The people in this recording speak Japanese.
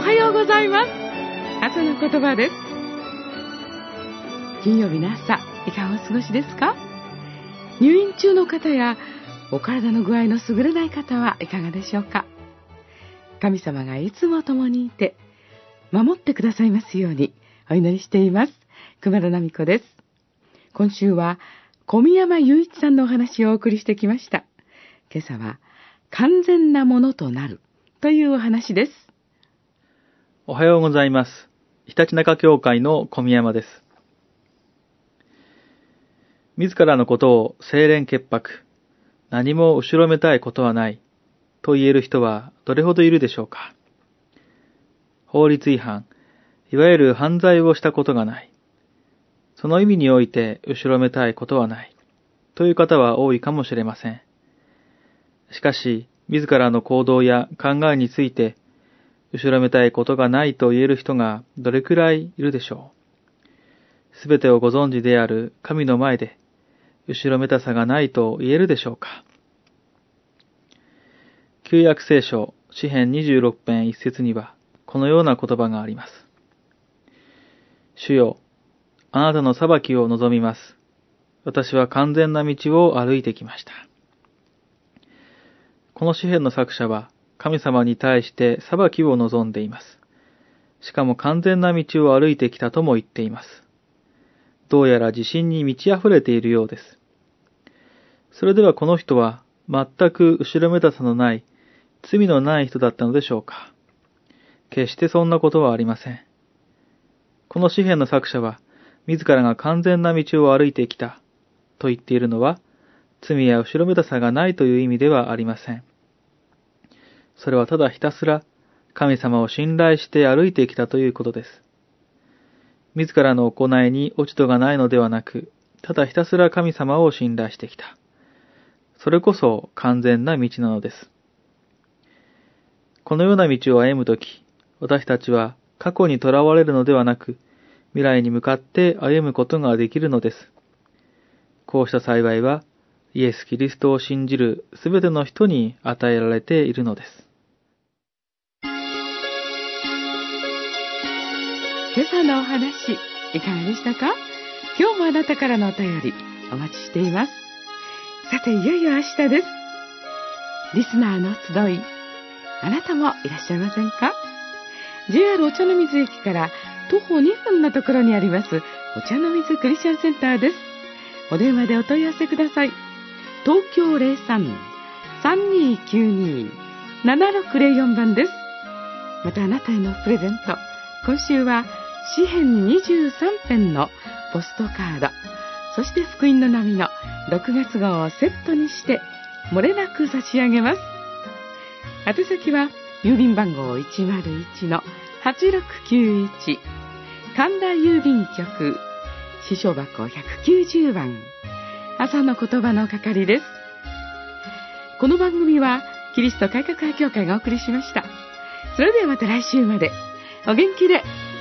はようございます。朝の言葉です。金曜日の朝、いかがお過ごしですか？入院中の方やお体の具合の優れない方はいかがでしょうか？神様がいつも共にいて守ってくださいますようにお祈りしています。熊田奈美子です。今週は小宮山雄一さんのお話をお送りしてきました。今朝は完全なものとなるというお話です。 おはようございます。日立中教会の小宮山です。自らのことを清廉潔白、何も後ろめたいことはないと言える人はどれほどいるでしょうか。法律違反、いわゆる犯罪をしたことがない。その意味において後ろめたいことはないという方は多いかもしれません。しかし、自らの行動や考えについて後ろめたいことがないと言える人がどれくらいいるでしょう。すべてをご存知である神の前で後ろめたさがないと言えるでしょうか。旧約聖書詩編26編1節にはこのような言葉があります。主よ、あなたの裁きを望みます。私は完全な道を歩いてきました。この詩編の作者は神様に対して裁きを望んでいます。しかも完全な道を歩いてきたとも言っています。どうやら自信に満ち溢れているようです。それではこの人は全く後ろめたさのない、罪のない人だったのでしょうか。決してそんなことはありません。この詩編の作者は、自らが完全な道を歩いてきたと言っているのは、罪や後ろめたさがないという意味ではありません。それはただひたすら神様を信頼して歩いてきたということです。自らの行いに落ち度がないのではなく、ただひたすら神様を信頼してきた。それこそ完全な道なのです。このような道を歩むとき、私たちは過去にとらわれるのではなく、未来に向かって歩むことができるのです。こうした幸いは、イエス・キリストを信じるすべての人に与えられているのです。 今朝のお話、いかがでしたか？今日もあなたからのお便り、お待ちしています。さて、いよいよ明日です。リスナーの集い、あなたもいらっしゃいませんか？ JR お茶の水駅から徒歩2分のところにあります、お茶の水クリスチャンセンターです。お電話でお問い合わせください。東京 03-3292-7604 番です。またあなたへのプレゼント、今週は詩編23編のポストカード、そして福音の波の6月号をセットにして漏れなく差し上げます。宛先は郵便番号 101-8691 神田郵便局支所箱190番、朝の言葉の係です。この番組はキリスト改革派教会がお送りしました。それではまた来週までお元気で。